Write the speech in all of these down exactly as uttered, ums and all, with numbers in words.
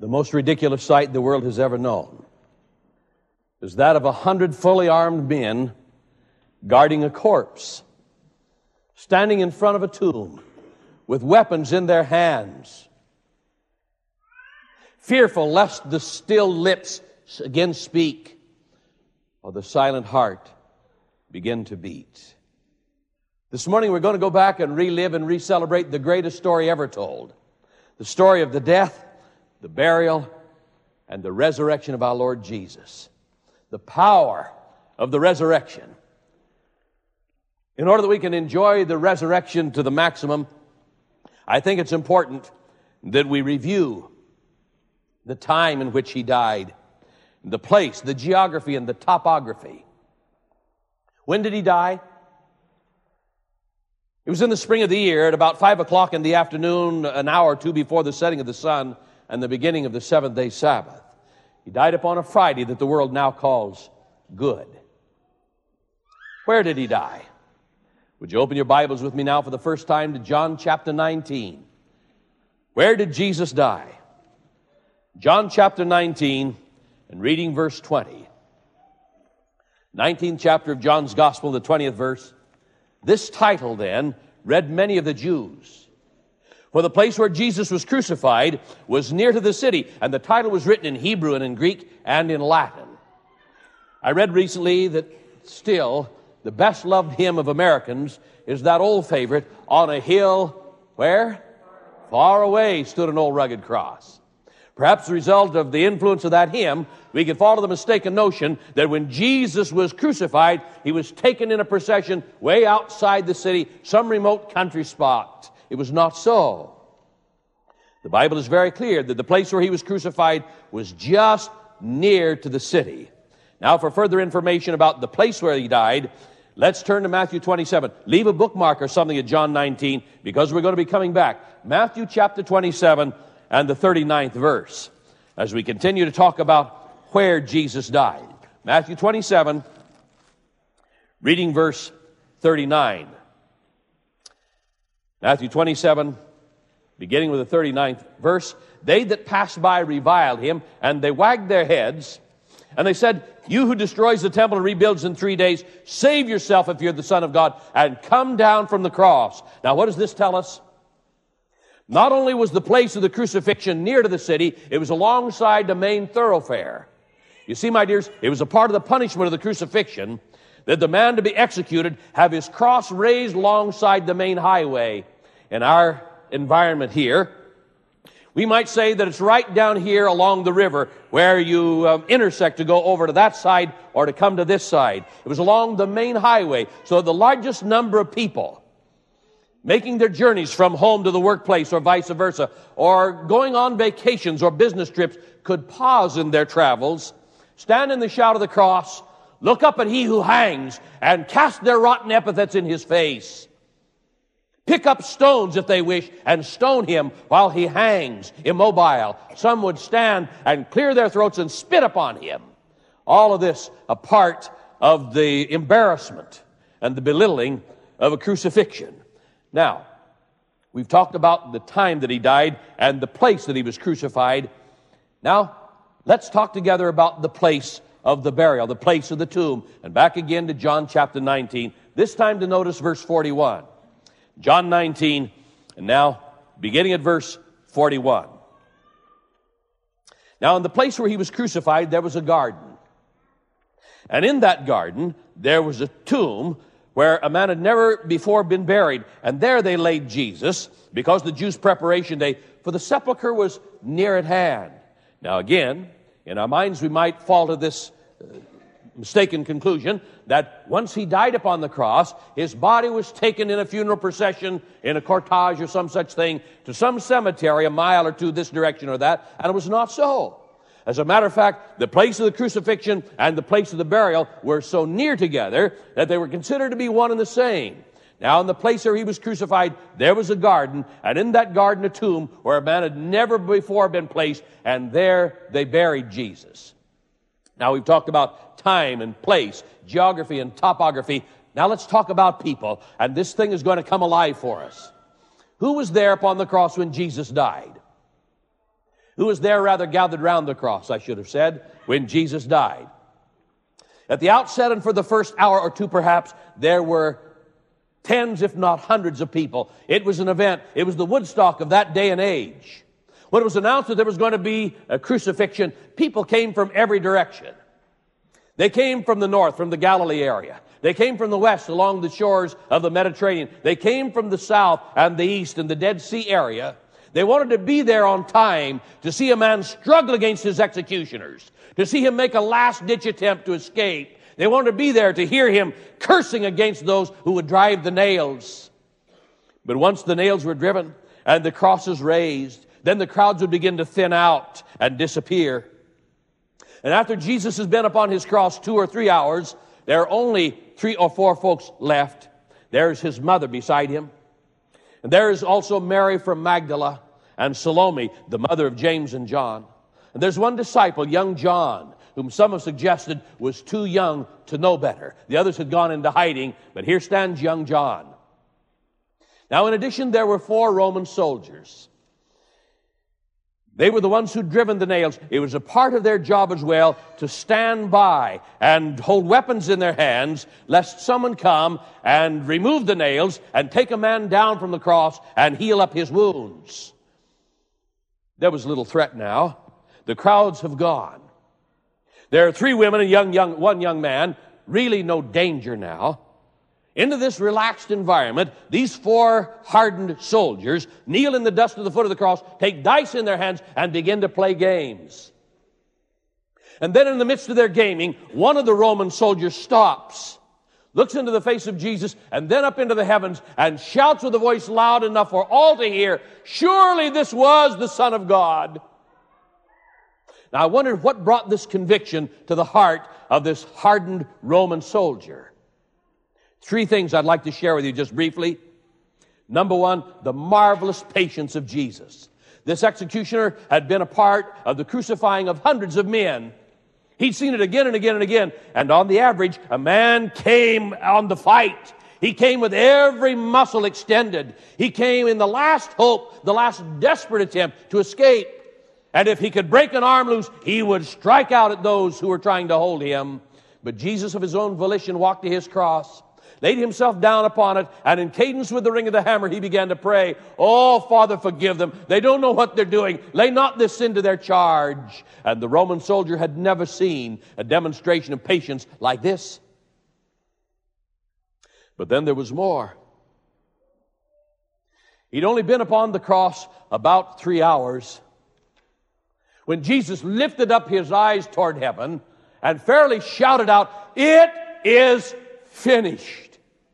The most ridiculous sight the world has ever known is that of a hundred fully armed men guarding a corpse, standing in front of a tomb with weapons in their hands, fearful lest the still lips again speak or the silent heart begin to beat. This morning we're going to go back and relive and re-celebrate the greatest story ever told. The story of the death, the burial, and the resurrection of our Lord Jesus. The power of the resurrection. In order that we can enjoy the resurrection to the maximum, I think it's important that we review the time in which he died, the place, the geography, and the topography. When did he die? It was in the spring of the year at about five o'clock in the afternoon, an hour or two before the setting of the sun and the beginning of the seventh-day Sabbath. He died upon a Friday that the world now calls Good. Where did he die? Would you open your Bibles with me now for the first time to John chapter nineteen? Where did Jesus die? John chapter nineteen, and reading verse twenty. nineteenth chapter of John's Gospel, the twentieth verse. This title, then, read many of the Jews. For the place where Jesus was crucified was near to the city, and the title was written in Hebrew and in Greek and in Latin. I read recently that still the best-loved hymn of Americans is that old favorite, On a Hill, where? Far away stood an old rugged cross. Perhaps the result of the influence of that hymn, we can fall to the mistaken notion that when Jesus was crucified, he was taken in a procession way outside the city, some remote country spot. It was not so. The Bible is very clear that the place where he was crucified was just near to the city. Now, for further information about the place where he died, let's turn to Matthew twenty-seven. Leave a bookmark or something at John nineteen, because we're going to be coming back. Matthew chapter twenty-seven and the thirty-ninth verse, as we continue to talk about where Jesus died. Matthew twenty-seven, reading verse thirty-nine. Matthew twenty-seven, beginning with the thirty-ninth verse. They that passed by reviled him, and they wagged their heads, and they said, You who destroys the temple and rebuilds in three days, save yourself if you're the Son of God, and come down from the cross. Now, what does this tell us? Not only was the place of the crucifixion near to the city, it was alongside the main thoroughfare. You see, my dears, it was a part of the punishment of the crucifixion that the man to be executed have his cross raised alongside the main highway. In our environment here, we might say that it's right down here along the river where you um, intersect to go over to that side or to come to this side. It was along the main highway, so the largest number of people making their journeys from home to the workplace or vice versa, or going on vacations or business trips, could pause in their travels, stand in the shadow of the cross, look up at he who hangs, and cast their rotten epithets in his face. Pick up stones, if they wish, and stone him while he hangs, immobile. Some would stand and clear their throats and spit upon him. All of this a part of the embarrassment and the belittling of a crucifixion. Now, we've talked about the time that he died and the place that he was crucified. Now, let's talk together about the place of the burial, the place of the tomb. And back again to John chapter nineteen, this time to notice verse forty-one. John nineteen, and now beginning at verse forty-one. Now, in the place where he was crucified, there was a garden. And in that garden, there was a tomb where a man had never before been buried. And there they laid Jesus, because the Jews' preparation day for the sepulchre was near at hand. Now again, in our minds we might fall to this uh, mistaken conclusion that once he died upon the cross, his body was taken in a funeral procession, in a cortege or some such thing, to some cemetery a mile or two this direction or that, and it was not so. As a matter of fact, the place of the crucifixion and the place of the burial were so near together that they were considered to be one and the same. Now, in the place where he was crucified, there was a garden, and in that garden a tomb where a man had never before been placed, and there they buried Jesus. Now, we've talked about time and place, geography and topography. Now let's talk about people, and this thing is going to come alive for us. Who was there upon the cross when Jesus died? Who was there rather gathered round the cross, I should have said, when Jesus died? At the outset and for the first hour or two perhaps, there were tens if not hundreds of people. It was an event. It was the Woodstock of that day and age. When it was announced that there was going to be a crucifixion, people came from every direction. They came from the north, from the Galilee area. They came from the west, along the shores of the Mediterranean. They came from the south and the east and the Dead Sea area. They wanted to be there on time to see a man struggle against his executioners, to see him make a last-ditch attempt to escape. They wanted to be there to hear him cursing against those who would drive the nails. But once the nails were driven and the crosses raised, then the crowds would begin to thin out and disappear. And after Jesus has been upon his cross two or three hours, there are only three or four folks left. There's his mother beside him. And there is also Mary from Magdala and Salome, the mother of James and John. And there's one disciple, young John, whom some have suggested was too young to know better. The others had gone into hiding, but here stands young John. Now, in addition, there were four Roman soldiers. They were the ones who'd driven the nails. It was a part of their job as well to stand by and hold weapons in their hands, lest someone come and remove the nails and take a man down from the cross and heal up his wounds. There was little threat now. The crowds have gone. There are three women and young, young, one young man. Really no danger now. Into this relaxed environment, these four hardened soldiers kneel in the dust at the foot of the cross, take dice in their hands, and begin to play games. And then in the midst of their gaming, one of the Roman soldiers stops, looks into the face of Jesus, and then up into the heavens, and shouts with a voice loud enough for all to hear, "Surely this was the Son of God." Now I wondered what brought this conviction to the heart of this hardened Roman soldier. Three things I'd like to share with you just briefly. Number one, the marvelous patience of Jesus. This executioner had been a part of the crucifying of hundreds of men. He'd seen it again and again and again. And on the average, a man came on the fight. He came with every muscle extended. He came in the last hope, the last desperate attempt to escape. And if he could break an arm loose, he would strike out at those who were trying to hold him. But Jesus, of his own volition, walked to his cross, laid himself down upon it, and in cadence with the ring of the hammer, he began to pray, "Oh, Father, forgive them. They don't know what they're doing. Lay not this sin to their charge." And the Roman soldier had never seen a demonstration of patience like this. But then there was more. He'd only been upon the cross about three hours when Jesus lifted up his eyes toward heaven and fairly shouted out, "It is finished."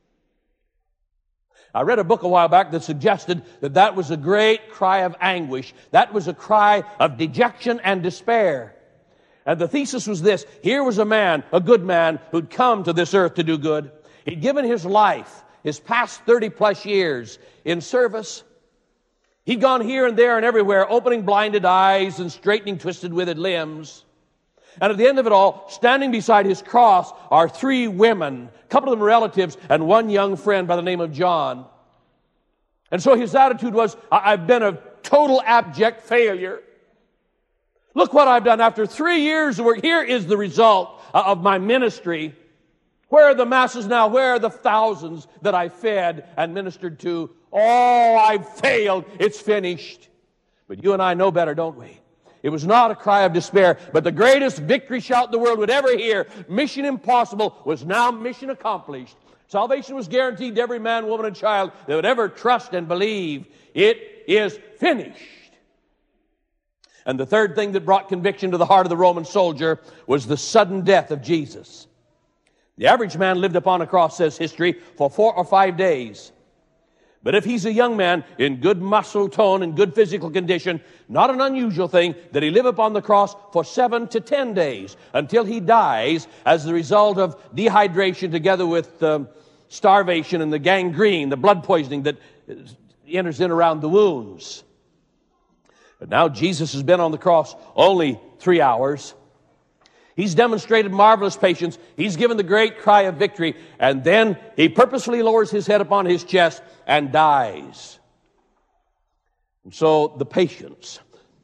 I read a book a while back that suggested that that was a great cry of anguish. That was a cry of dejection and despair. And the thesis was this: here was a man, a good man, who'd come to this earth to do good. He'd given his life, his past thirty plus years, in service. He'd gone here and there and everywhere, opening blinded eyes and straightening twisted withered limbs. And at the end of it all, standing beside his cross are three women, a couple of them relatives, and one young friend by the name of John. And so his attitude was, I've been a total abject failure. Look what I've done after three years of work. Here is the result of my ministry. Where are the masses now? Where are the thousands that I fed and ministered to? Oh, I've failed. It's finished. But you and I know better, don't we? It was not a cry of despair, but the greatest victory shout the world would ever hear. Mission impossible was now mission accomplished. Salvation was guaranteed to every man, woman, and child that would ever trust and believe. It is finished. And the third thing that brought conviction to the heart of the Roman soldier was the sudden death of Jesus. The average man lived upon a cross, says history, for four or five days. But if he's a young man in good muscle tone and good physical condition, not an unusual thing that he live upon the cross for seven to ten days until he dies as the result of dehydration together with um, starvation and the gangrene, the blood poisoning that enters in around the wounds. But now Jesus has been on the cross only three hours. He's demonstrated marvelous patience. He's given the great cry of victory. And then he purposefully lowers his head upon his chest and dies. And so the patience,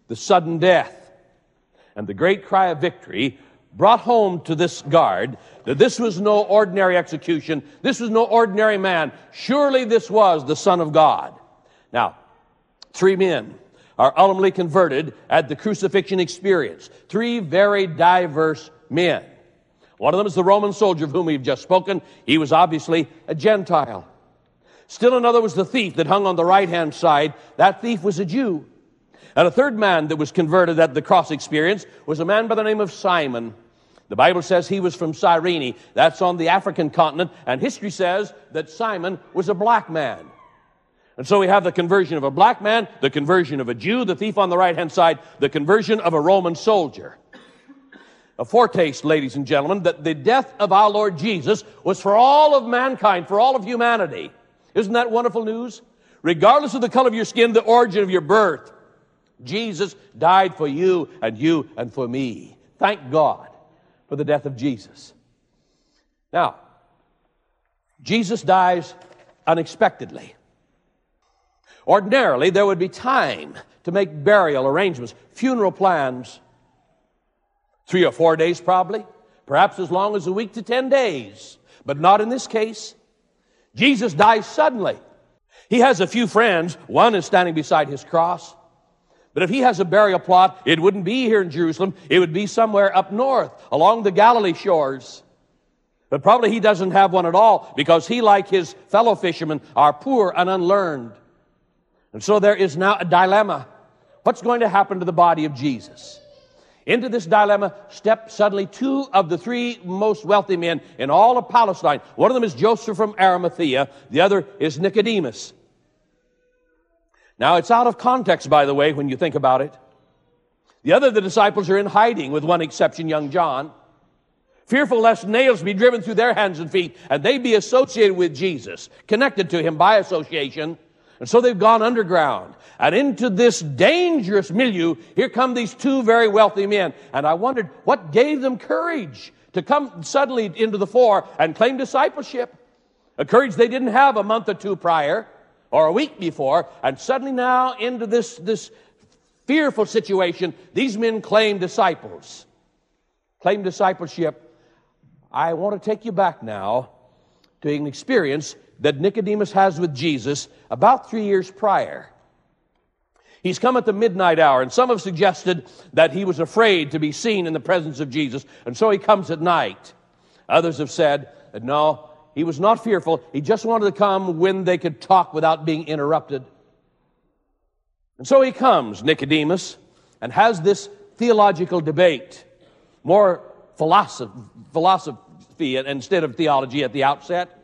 the sudden death, and the great cry of victory brought home to this guard that this was no ordinary execution. This was no ordinary man. Surely this was the Son of God. Now, three men are ultimately converted at the crucifixion experience. Three very diverse men. One of them is the Roman soldier of whom we've just spoken. He was obviously a Gentile. Still another was the thief that hung on the right-hand side. That thief was a Jew. And a third man that was converted at the cross experience was a man by the name of Simon. The Bible says he was from Cyrene. That's on the African continent. And history says that Simon was a black man. And so we have the conversion of a black man, the conversion of a Jew, the thief on the right-hand side, the conversion of a Roman soldier. A foretaste, ladies and gentlemen, that the death of our Lord Jesus was for all of mankind, for all of humanity. Isn't that wonderful news? Regardless of the color of your skin, the origin of your birth, Jesus died for you and you and for me. Thank God for the death of Jesus. Now, Jesus dies unexpectedly. Ordinarily, there would be time to make burial arrangements, funeral plans. Three or four days probably, perhaps as long as a week to ten days. But not in this case. Jesus dies suddenly. He has a few friends. One is standing beside his cross. But if he has a burial plot, it wouldn't be here in Jerusalem. It would be somewhere up north, along the Galilee shores. But probably he doesn't have one at all, because he, like his fellow fishermen, are poor and unlearned. And so there is now a dilemma. What's going to happen to the body of Jesus? Into this dilemma step suddenly two of the three most wealthy men in all of Palestine. One of them is Joseph from Arimathea. The other is Nicodemus. Now, it's out of context, by the way, when you think about it. The other of the disciples are in hiding, with one exception, young John, fearful lest nails be driven through their hands and feet, and they be associated with Jesus, connected to him by association. And so they've gone underground. And into this dangerous milieu, here come these two very wealthy men. And I wondered, what gave them courage to come suddenly into the fore and claim discipleship? A courage they didn't have a month or two prior, or a week before. And suddenly now, into this, this fearful situation, these men claim disciples. Claim discipleship. I want to take you back now to an experience that Nicodemus has with Jesus about three years prior. He's come at the midnight hour, and some have suggested that he was afraid to be seen in the presence of Jesus, and so he comes at night. Others have said that no, he was not fearful. He just wanted to come when they could talk without being interrupted. And so he comes, Nicodemus, and has this theological debate, more philosophy, philosophy instead of theology at the outset.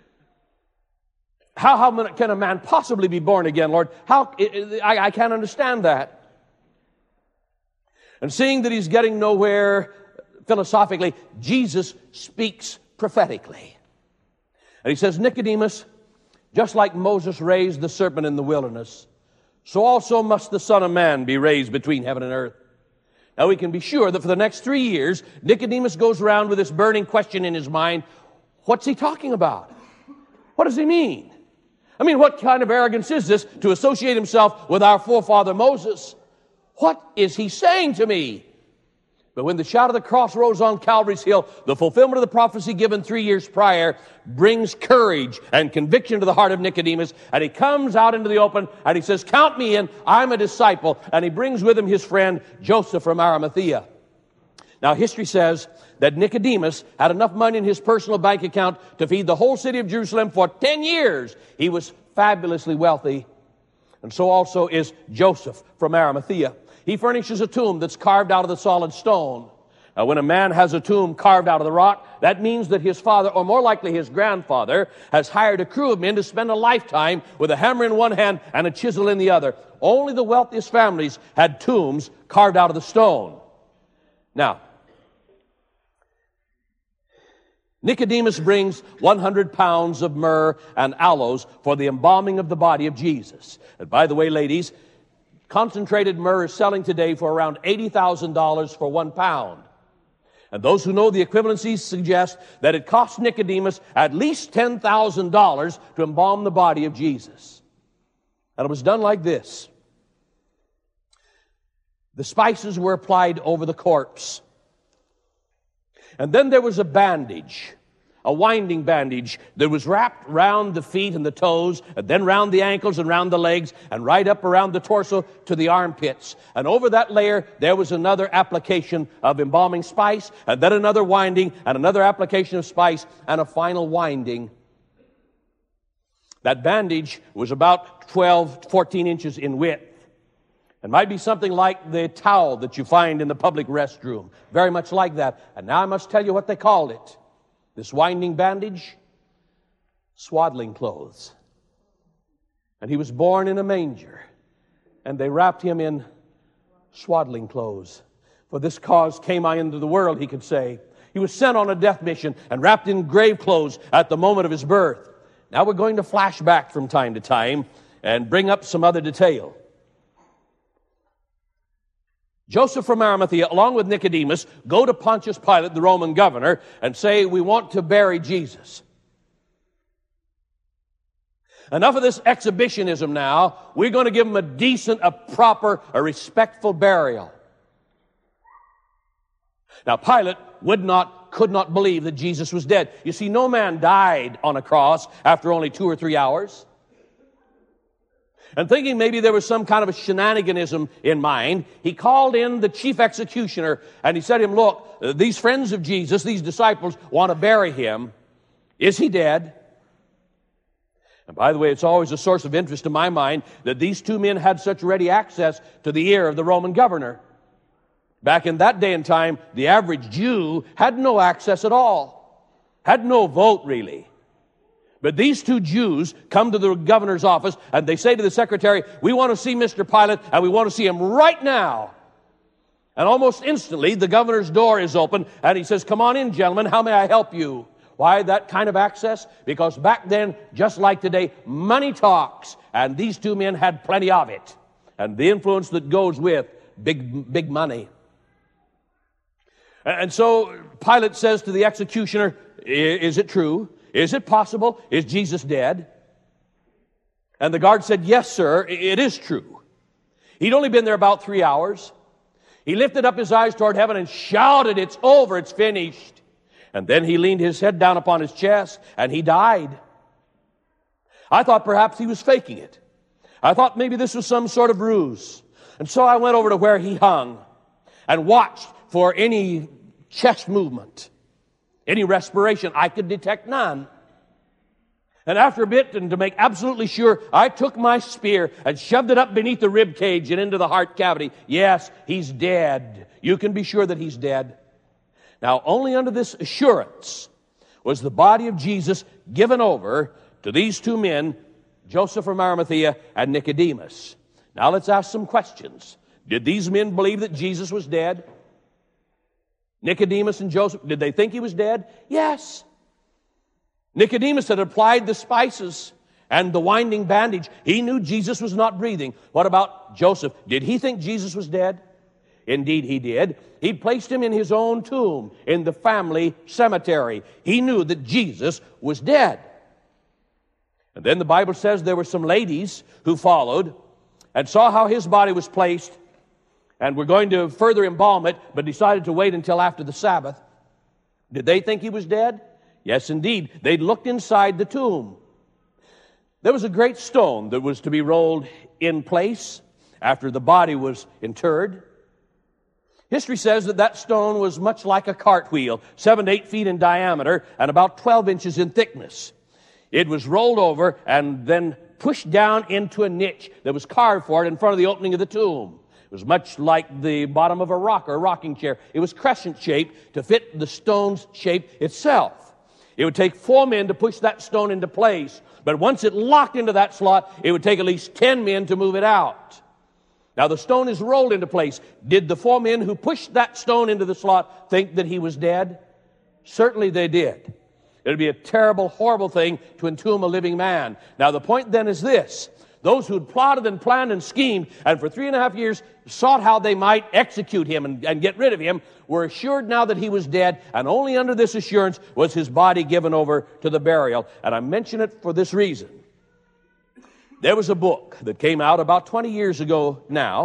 How, how can a man possibly be born again, Lord? How I, I can't understand that. And seeing that he's getting nowhere philosophically, Jesus speaks prophetically. And he says, Nicodemus, just like Moses raised the serpent in the wilderness, so also must the Son of Man be raised between heaven and earth. Now we can be sure that for the next three years, Nicodemus goes around with this burning question in his mind. What's he talking about? What does he mean? I mean, what kind of arrogance is this to associate himself with our forefather Moses? What is he saying to me? But when the shout of the cross rose on Calvary's hill, the fulfillment of the prophecy given three years prior brings courage and conviction to the heart of Nicodemus. And he comes out into the open and he says, count me in, I'm a disciple. And he brings with him his friend Joseph from Arimathea. Now, history says that Nicodemus had enough money in his personal bank account to feed the whole city of Jerusalem for ten years. He was fabulously wealthy. And so also is Joseph from Arimathea. He furnishes a tomb that's carved out of the solid stone. Now, when a man has a tomb carved out of the rock, that means that his father, or more likely his grandfather, has hired a crew of men to spend a lifetime with a hammer in one hand and a chisel in the other. Only the wealthiest families had tombs carved out of the stone. Now, Nicodemus brings one hundred pounds of myrrh and aloes for the embalming of the body of Jesus. And by the way, ladies, concentrated myrrh is selling today for around eighty thousand dollars for one pound. And those who know the equivalencies suggest that it cost Nicodemus at least ten thousand dollars to embalm the body of Jesus. And it was done like this. The spices were applied over the corpse. And then there was a bandage, a winding bandage that was wrapped round the feet and the toes, and then round the ankles and round the legs, and right up around the torso to the armpits. And over that layer, there was another application of embalming spice, and then another winding, and another application of spice, and a final winding. That bandage was about twelve, fourteen inches in width. It might be something like the towel that you find in the public restroom. Very much like that. And now I must tell you what they called it. This winding bandage, swaddling clothes. And he was born in a manger, and they wrapped him in swaddling clothes. For this cause came I into the world, he could say. He was sent on a death mission and wrapped in grave clothes at the moment of his birth. Now we're going to flash back from time to time and bring up some other detail. Joseph from Arimathea, along with Nicodemus, go to Pontius Pilate, the Roman governor, and say, we want to bury Jesus. Enough of this exhibitionism now. We're going to give him a decent, a proper, a respectful burial. Now, Pilate would not, could not believe that Jesus was dead. You see, no man died on a cross after only two or three hours. And thinking maybe there was some kind of a shenaniganism in mind, he called in the chief executioner and he said to him, look, these friends of Jesus, these disciples, want to bury him. Is he dead? And by the way, it's always a source of interest in my mind that these two men had such ready access to the ear of the Roman governor. Back in that day and time, the average Jew had no access at all, had no vote really. But these two Jews come to the governor's office and they say to the secretary, we want to see Mister Pilate and we want to see him right now. And almost instantly, the governor's door is open and he says, come on in, gentlemen, how may I help you? Why that kind of access? Because back then, just like today, money talks, and these two men had plenty of it. And the influence that goes with big, big money. And so Pilate says to the executioner, is it true? Is it possible? Is Jesus dead? And the guard said, yes, sir, it is true. He'd only been there about three hours. He lifted up his eyes toward heaven and shouted, it's over, it's finished. And then he leaned his head down upon his chest and he died. I thought perhaps he was faking it. I thought maybe this was some sort of ruse. And so I went over to where he hung and watched for any chest movement. Any respiration. I could detect none. And after a bit, and to make absolutely sure, I took my spear and shoved it up beneath the rib cage and into the heart cavity. Yes, he's dead. You can be sure that he's dead. Now, only under this assurance was the body of Jesus given over to these two men, Joseph from Arimathea and Nicodemus. Now, let's ask some questions. Did these men believe that Jesus was dead? Nicodemus and Joseph, did they think he was dead? Yes. Nicodemus had applied the spices and the winding bandage. He knew Jesus was not breathing. What about Joseph? Did he think Jesus was dead? Indeed, he did. He placed him in his own tomb in the family cemetery. He knew that Jesus was dead. And then the Bible says there were some ladies who followed and saw how his body was placed and were going to further embalm it, but decided to wait until after the Sabbath. Did they think he was dead? Yes, indeed. They'd looked inside the tomb. There was a great stone that was to be rolled in place after the body was interred. History says that that stone was much like a cartwheel, seven to eight feet in diameter and about twelve inches in thickness. It was rolled over and then pushed down into a niche that was carved for it in front of the opening of the tomb. It was much like the bottom of a rocker, a rocking chair. It was crescent-shaped to fit the stone's shape itself. It would take four men to push that stone into place, but once it locked into that slot, it would take at least ten men to move it out. Now, the stone is rolled into place. Did the four men who pushed that stone into the slot think that he was dead? Certainly they did. It would be a terrible, horrible thing to entomb a living man. Now, the point then is this. Those who'd plotted and planned and schemed and for three and a half years sought how they might execute him and, and get rid of him were assured now that he was dead, and only under this assurance was his body given over to the burial. And I mention it for this reason. There was a book that came out about twenty years ago now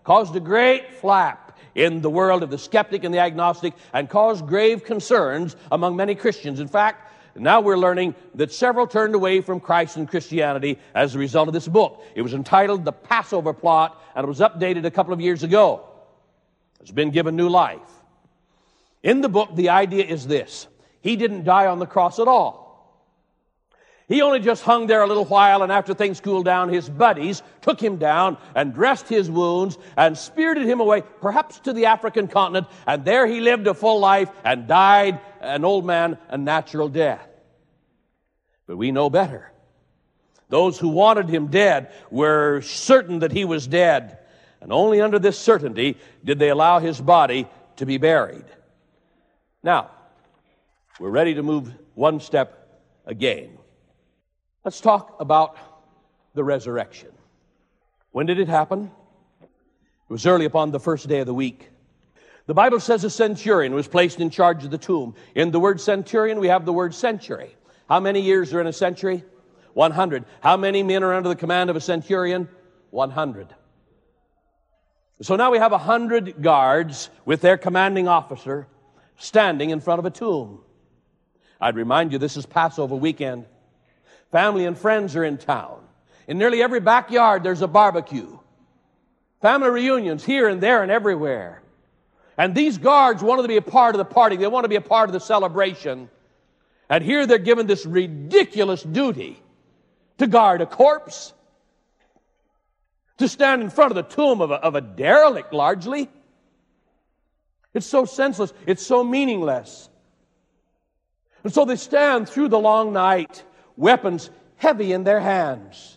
caused a great flap in the world of the skeptic and the agnostic, and caused grave concerns among many Christians. In fact, now we're learning that several turned away from Christ and Christianity as a result of this book. It was entitled The Passover Plot, and it was updated a couple of years ago. It's been given new life. In the book, the idea is this: he didn't die on the cross at all. He only just hung there a little while, and after things cooled down, his buddies took him down and dressed his wounds and spirited him away, perhaps to the African continent, and there he lived a full life and died an old man a natural death. But we know better. Those who wanted him dead were certain that he was dead, and only under this certainty did they allow his body to be buried. Now, we're ready to move one step again. Let's talk about the resurrection. When did it happen? It was early upon the first day of the week. The Bible says a centurion was placed in charge of the tomb. In the word centurion, we have the word century. How many years are in a century? one hundred. How many men are under the command of a centurion? one hundred. So now we have one hundred guards with their commanding officer standing in front of a tomb. I'd remind you, this is Passover weekend. Family and friends are in town. In nearly every backyard, there's a barbecue. Family reunions here and there and everywhere. And these guards wanted to be a part of the party. They want to be a part of the celebration. And here they're given this ridiculous duty to guard a corpse, to stand in front of the tomb of a, of a derelict, largely. It's so senseless. It's so meaningless. And so they stand through the long night, weapons heavy in their hands.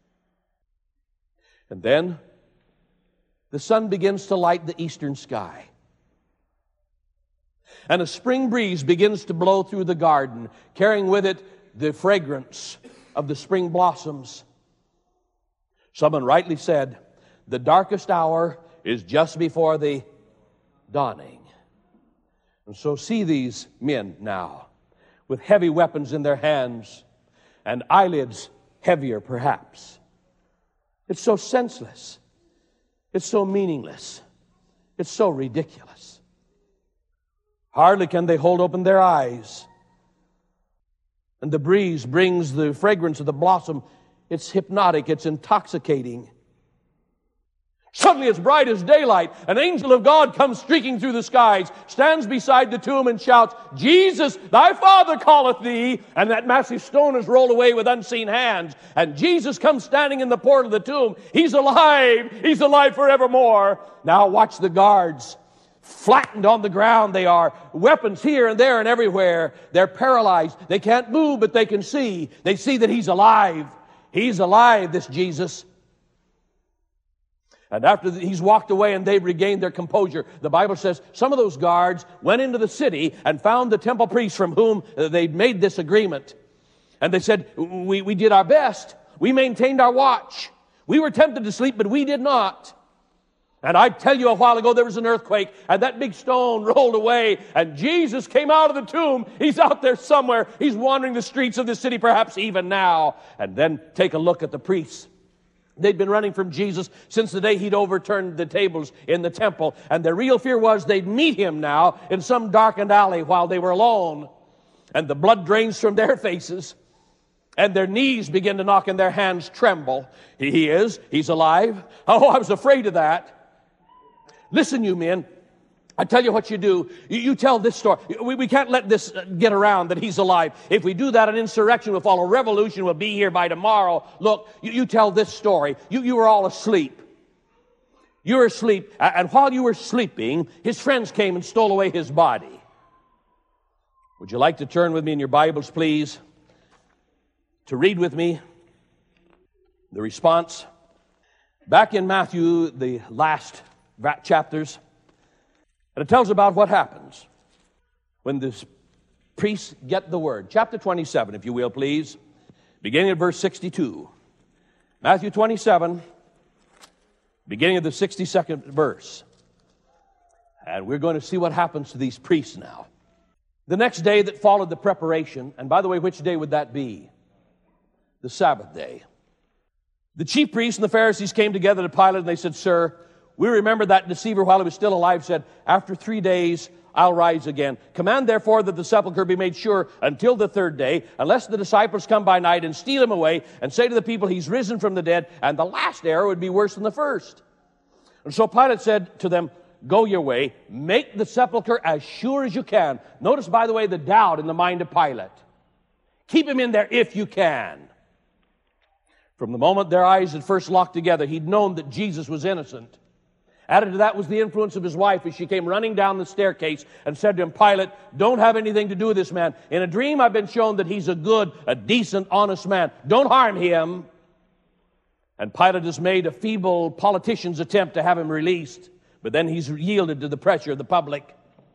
And then the sun begins to light the eastern sky. And a spring breeze begins to blow through the garden, carrying with it the fragrance of the spring blossoms. Someone rightly said, the darkest hour is just before the dawning. And so see these men now, with heavy weapons in their hands, and eyelids heavier perhaps. It's so senseless. It's so meaningless. It's so ridiculous. Hardly can they hold open their eyes. And the breeze brings the fragrance of the blossom. It's hypnotic. It's intoxicating. Suddenly, as bright as daylight, an angel of God comes streaking through the skies, stands beside the tomb and shouts, Jesus, thy Father calleth thee. And that massive stone is rolled away with unseen hands. And Jesus comes standing in the portal of the tomb. He's alive. He's alive forevermore. Now watch the guards. Flattened on the ground they are. Weapons here and there and everywhere. They're paralyzed. They can't move, but they can see. They see that he's alive. He's alive, this Jesus. And after he's walked away and they've regained their composure, the Bible says some of those guards went into the city and found the temple priests from whom they'd made this agreement. And they said, we, we did our best. We maintained our watch. We were tempted to sleep, but we did not. And I tell you, a while ago there was an earthquake, and that big stone rolled away, and Jesus came out of the tomb. He's out there somewhere. He's wandering the streets of the city, perhaps even now. And then take a look at the priests. They'd been running from Jesus since the day he'd overturned the tables in the temple. And their real fear was they'd meet him now in some darkened alley while they were alone. And the blood drains from their faces. And their knees begin to knock and their hands tremble. He is. He's alive. Oh, I was afraid of that. Listen, you men. I tell you what you do. You, you tell this story. We, we can't let this get around that he's alive. If we do that, an insurrection will follow. Revolution will be here by tomorrow. Look, you, you tell this story. You, you were all asleep. You were asleep. And while you were sleeping, his friends came and stole away his body. Would you like to turn with me in your Bibles, please, to read with me the response? Back in Matthew, the last chapters, and it tells about what happens when the priests get the word. Chapter twenty-seven, if you will, please. Beginning at verse sixty-two. Matthew twenty-seven, beginning of the sixty-second verse. And we're going to see what happens to these priests now. The next day that followed the preparation, and by the way, which day would that be? The Sabbath day. The chief priests and the Pharisees came together to Pilate, and they said, Sir, We remember that deceiver while he was still alive said, after three days I'll rise again. Command therefore that the sepulchre be made sure until the third day, unless the disciples come by night and steal him away and say to the people, he's risen from the dead, and the last error would be worse than the first. And so Pilate said to them, go your way, make the sepulchre as sure as you can. Notice, by the way, the doubt in the mind of Pilate. Keep him in there if you can. From the moment their eyes had first locked together, he'd known that Jesus was innocent. Added to that was the influence of his wife as she came running down the staircase and said to him, Pilate, don't have anything to do with this man. In a dream I've been shown that he's a good, a decent, honest man. Don't harm him. And Pilate has made a feeble politician's attempt to have him released, but then he's yielded to the pressure of the public.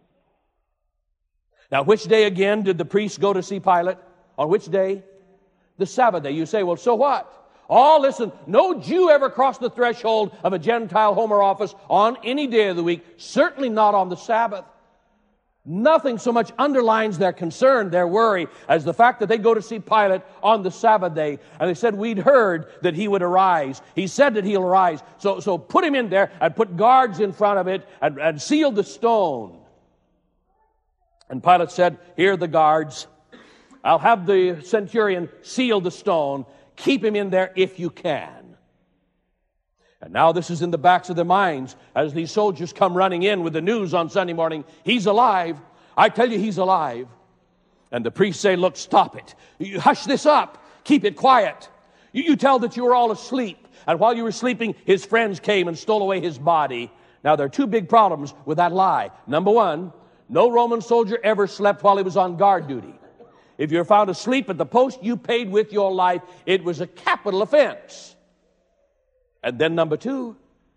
Now, which day again did the priests go to see Pilate? On which day? The Sabbath day. You say, well, so what? Oh, listen, no Jew ever crossed the threshold of a Gentile home or office on any day of the week, certainly not on the Sabbath. Nothing so much underlines their concern, their worry, as the fact that they go to see Pilate on the Sabbath day. And they said, we'd heard that he would arise. He said that he'll arise. So, so put him in there and put guards in front of it and, and seal the stone. And Pilate said, here are the guards. I'll have the centurion seal the stone. Keep him in there if you can. And now this is in the backs of their minds as these soldiers come running in with the news on Sunday morning. He's alive. I tell you, he's alive. And the priests say, look, stop it. You hush this up. Keep it quiet. You, you tell that you were all asleep. And while you were sleeping, his friends came and stole away his body. Now, there are two big problems with that lie. Number one, no Roman soldier ever slept while he was on guard duty. If you're found asleep at the post you paid with your life, it was a capital offense. And then number two,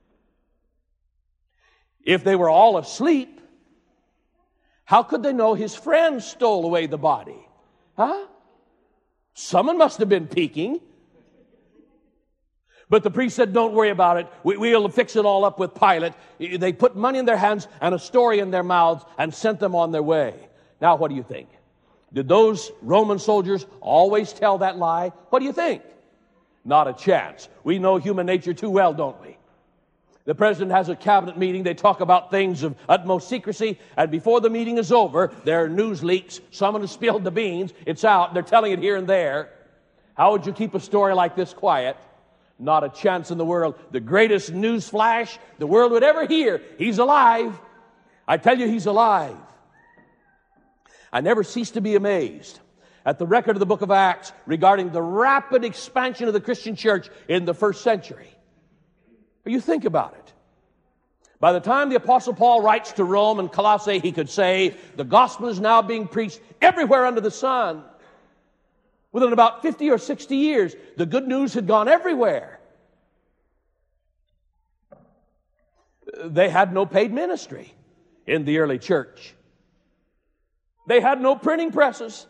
if they were all asleep, how could they know his friends stole away the body? Huh? Someone must have been peeking. But the priest said, don't worry about it. We, we'll fix it all up with Pilate. They put money in their hands and a story in their mouths and sent them on their way. Now, what do you think? Did those Roman soldiers always tell that lie? What do you think? Not a chance. We know human nature too well, don't we? The president has a cabinet meeting. They talk about things of utmost secrecy. And before the meeting is over, there are news leaks. Someone has spilled the beans. It's out. They're telling it here and there. How would you keep a story like this quiet? Not a chance in the world. The greatest news flash the world would ever hear. He's alive. I tell you, he's alive. I never cease to be amazed at the record of the book of Acts regarding the rapid expansion of the Christian church in the first century. You think about it. By the time the Apostle Paul writes to Rome and Colossae, he could say, the gospel is now being preached everywhere under the sun. Within about fifty or sixty years, the good news had gone everywhere. They had no paid ministry in the early church. They had no printing presses.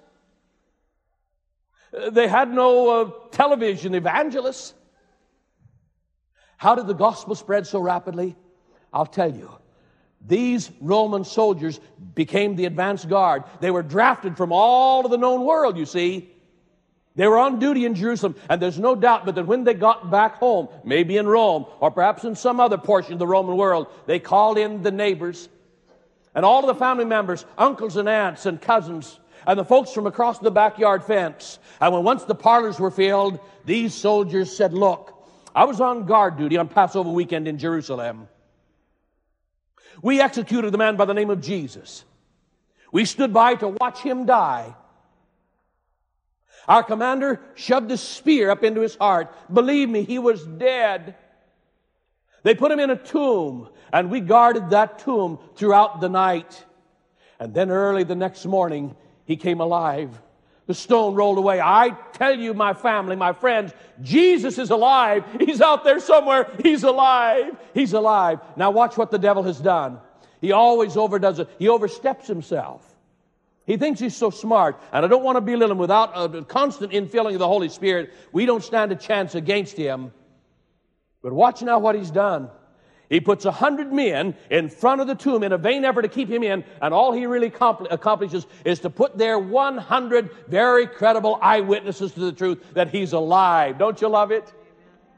They had no uh, television evangelists. How did the gospel spread so rapidly? I'll tell you. These Roman soldiers became the advance guard. They were drafted from all of the known world, you see. They were on duty in Jerusalem, and there's no doubt but that when they got back home, maybe in Rome, or perhaps in some other portion of the Roman world, they called in the neighbors, and all of the family members, uncles and aunts and cousins, and the folks from across the backyard fence. And when once the parlors were filled, these soldiers said, look, I was on guard duty on Passover weekend in Jerusalem. We executed the man by the name of Jesus. We stood by to watch him die. Our commander shoved a spear up into his heart. Believe me, he was dead. They put him in a tomb, and we guarded that tomb throughout the night. And then early the next morning, he came alive. The stone rolled away. I tell you, my family, my friends, Jesus is alive. He's out there somewhere. He's alive. He's alive. Now watch what the devil has done. He always overdoes it. He oversteps himself. He thinks he's so smart. And I don't want to belittle him. Without a constant infilling of the Holy Spirit, we don't stand a chance against him. But watch now what he's done. He puts a hundred men in front of the tomb in a vain effort to keep him in, and all he really accomplishes is to put there one hundred very credible eyewitnesses to the truth that he's alive. Don't you love it?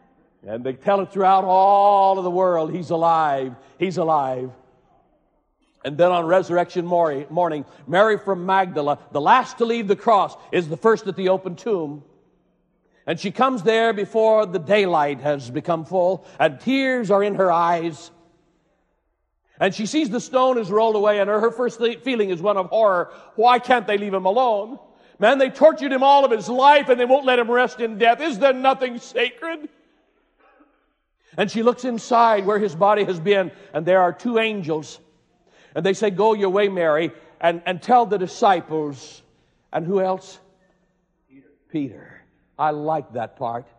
And they tell it throughout all of the world. He's alive. He's alive. And then on resurrection morning, Mary from Magdala, the last to leave the cross, is the first at the open tomb. And she comes there before the daylight has become full, and tears are in her eyes. And she sees the stone is rolled away, and her, her first feeling is one of horror. Why can't they leave him alone? Man, they tortured him all of his life, and they won't let him rest in death. Is there nothing sacred? And she looks inside where his body has been, and there are two angels. And they say, go your way, Mary, and, and tell the disciples. And who else? Peter. Peter. I like that part.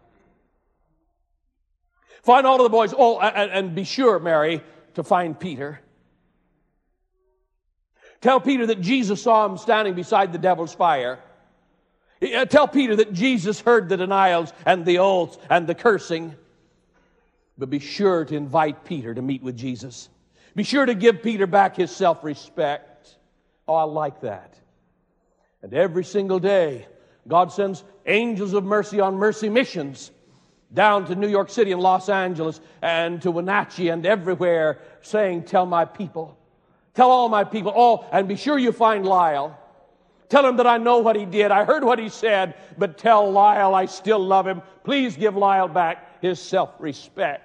Find all of the boys. Oh, and, and be sure, Mary, to find Peter. Tell Peter that Jesus saw him standing beside the devil's fire. Tell Peter that Jesus heard the denials and the oaths and the cursing. But be sure to invite Peter to meet with Jesus. Be sure to give Peter back his self-respect. Oh, I like that. And every single day, God sends angels of mercy on mercy missions down to New York City and Los Angeles and to Wenatchee and everywhere, saying, tell my people. Tell all my people. Oh, and be sure you find Lyle. Tell him that I know what he did. I heard what he said, but tell Lyle I still love him. Please give Lyle back his self-respect.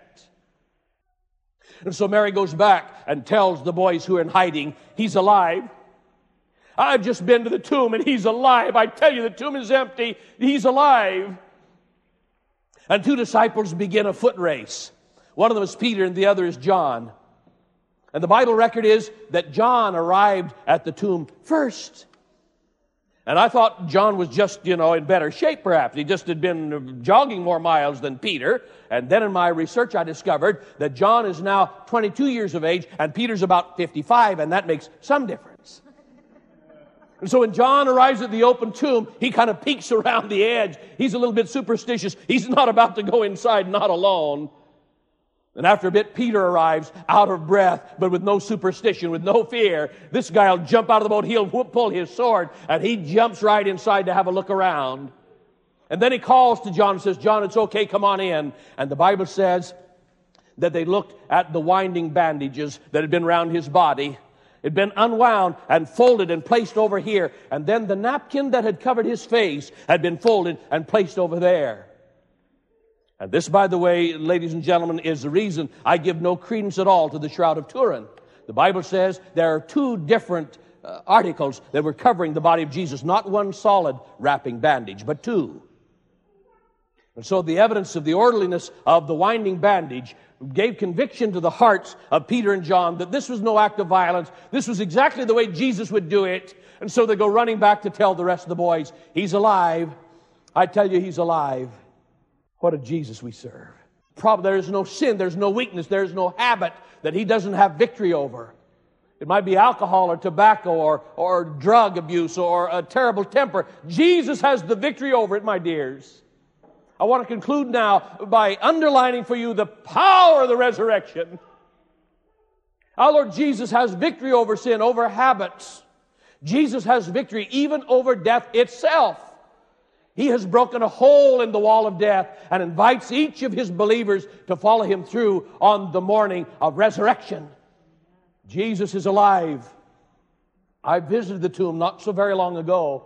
And so Mary goes back and tells the boys who are in hiding, he's alive. I've just been to the tomb and he's alive. I tell you, the tomb is empty. He's alive. And two disciples begin a foot race. One of them is Peter and the other is John. And the Bible record is that John arrived at the tomb first. And I thought John was just, you know, in better shape perhaps. He just had been jogging more miles than Peter. And then in my research I discovered that John is now twenty-two years of age and Peter's about fifty-five, and that makes some difference. And so when John arrives at the open tomb, he kind of peeks around the edge. He's a little bit superstitious. He's not about to go inside, not alone. And after a bit, Peter arrives out of breath, but with no superstition, with no fear. This guy will jump out of the boat. He'll pull his sword, and he jumps right inside to have a look around. And then he calls to John and says, John, it's okay, come on in. And the Bible says that they looked at the winding bandages that had been around his body. It had been unwound and folded and placed over here. And then the napkin that had covered his face had been folded and placed over there. And this, by the way, ladies and gentlemen, is the reason I give no credence at all to the Shroud of Turin. The Bible says there are two different uh, articles that were covering the body of Jesus, not one solid wrapping bandage, but two. And so the evidence of the orderliness of the winding bandage gave conviction to the hearts of Peter and John that this was no act of violence. This was exactly the way Jesus would do it. And so they go running back to tell the rest of the boys, he's alive. I tell you, he's alive. What a Jesus we serve. Probably there is no sin, there's no weakness, there's no habit that he doesn't have victory over. It might be alcohol or tobacco or, or drug abuse or a terrible temper. Jesus has the victory over it, my dears. I want to conclude now by underlining for you the power of the resurrection. Our Lord Jesus has victory over sin, over habits. Jesus has victory even over death itself. He has broken a hole in the wall of death and invites each of his believers to follow him through on the morning of resurrection. Jesus is alive. I visited the tomb not so very long ago.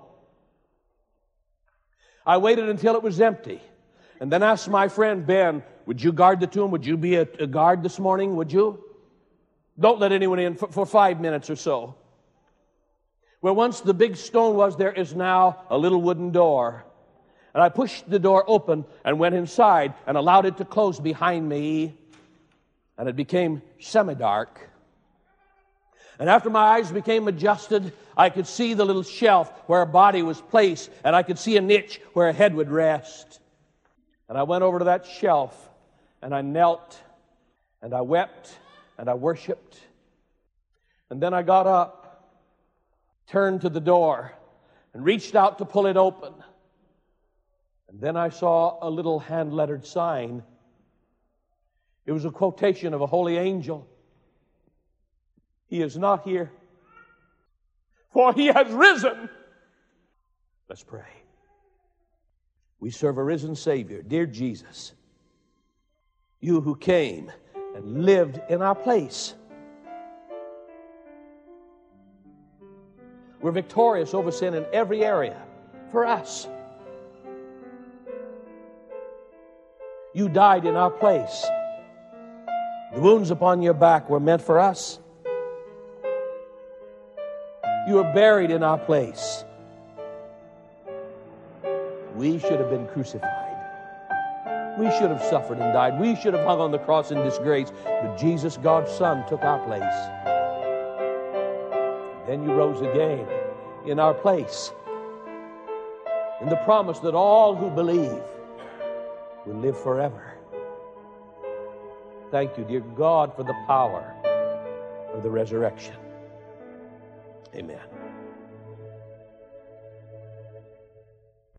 I waited until it was empty and then asked my friend Ben, would you guard the tomb? Would you be a, a guard this morning? Would you? Don't let anyone in for, for five minutes or so. Where once the big stone was, there is now a little wooden door. And I pushed the door open and went inside and allowed it to close behind me. And it became semi-dark. And after my eyes became adjusted, I could see the little shelf where a body was placed, and I could see a niche where a head would rest. And I went over to that shelf, and I knelt, and I wept, and I worshiped. And then I got up, turned to the door, and reached out to pull it open. And then I saw a little hand-lettered sign. It was a quotation of a holy angel. He is not here, for he has risen. Let's pray. We serve a risen Savior. Dear Jesus, You who came and lived in our place. We're victorious over sin in every area for us. You died in our place. The wounds upon your back were meant for us. You were buried in our place. We should have been crucified. We should have suffered and died. We should have hung on the cross in disgrace. But Jesus, God's Son, took our place. Then you rose again in our place, in the promise that all who believe will live forever. Thank you, dear God, for the power of the resurrection. Amen.